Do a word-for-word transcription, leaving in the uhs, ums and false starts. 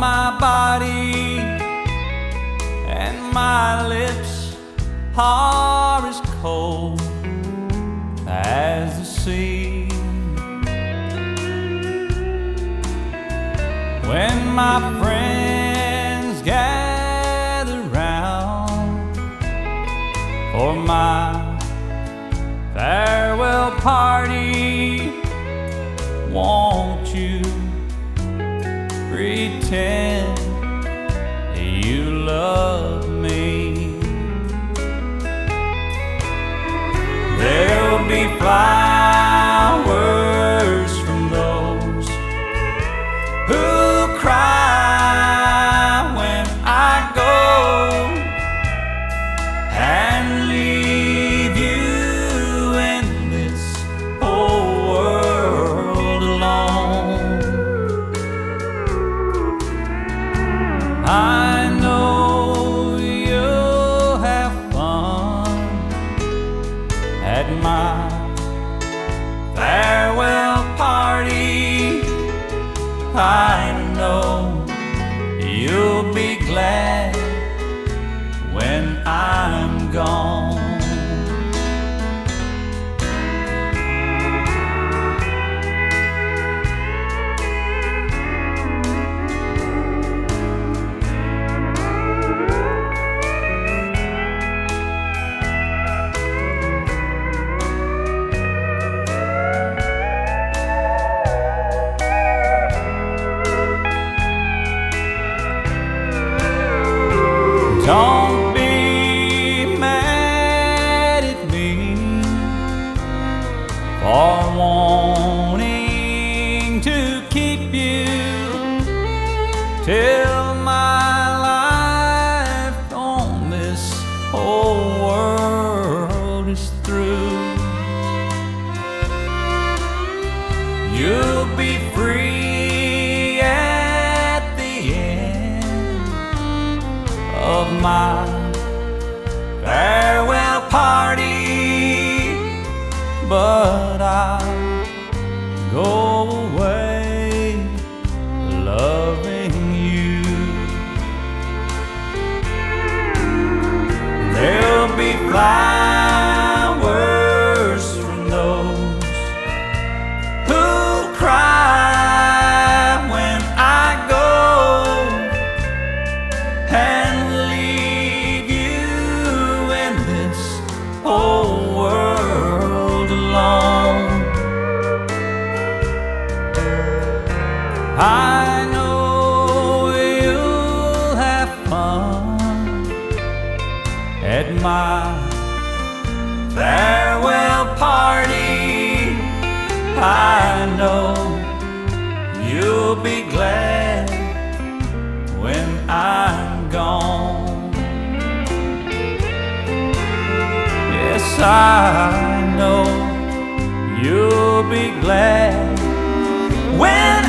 my body, and my lips are as cold as the sea. When my friends gather round for my farewell party, won't you pretend you love me? There'll be flowers from those who cry when I go, and leave you in this whole world alone. I know you'll have fun at my farewell party. I know you'll be glad when I'm gone. Don't be mad at me for wanting to keep you till my life on this whole world is through. You'll be free at the end of my farewell party, but I'll go away loving you. There'll be flowers from those who cry when I go, and leave you in this whole world alone. I know you'll have fun at my farewell party. I know you'll be glad when I'm gone. Yes, I know you'll be glad when